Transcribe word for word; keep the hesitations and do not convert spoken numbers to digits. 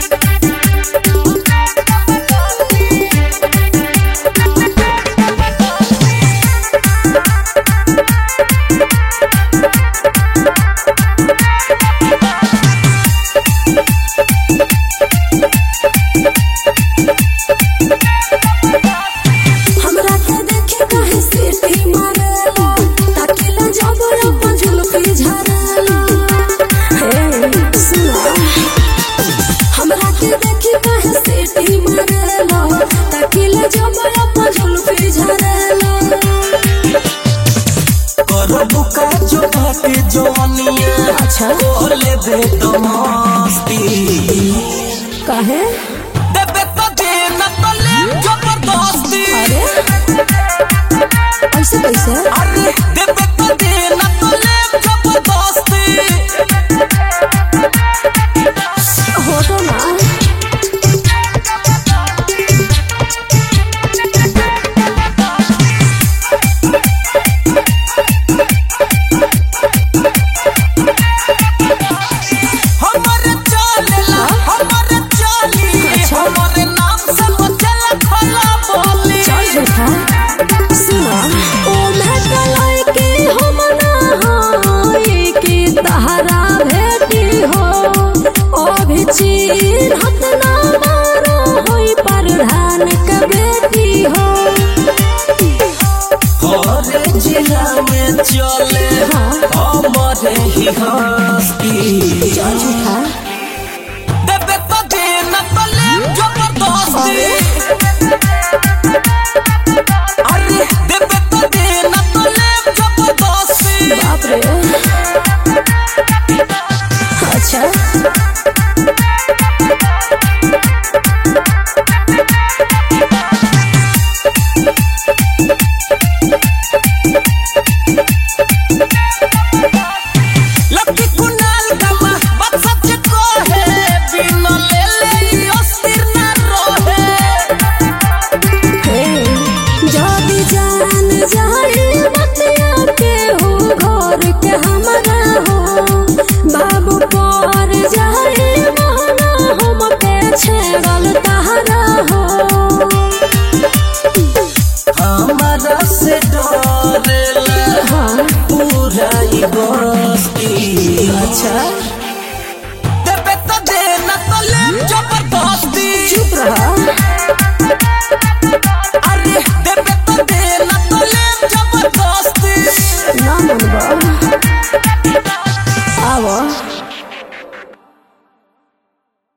बुका चोखा के जोनिया अच्छा बोले बे तो मस्ती काहे देबे तो दे न तो ले जबरदस्ती अरे ऐसे कैसे अरे देबे तो दे न तो ले जबरदस्ती हो तो ना जिला में चले हमारे ही हस्ती देबे तो दे न तो ले जबरदस्ती अरे देबे तो दे न तो ले जबरदस्ती बाप रे अच्छा हमारा से डरेला पूरा ही बस्ती अच्छा देबे तो दे न तो ले जबरदस्ती चुप रहा अरे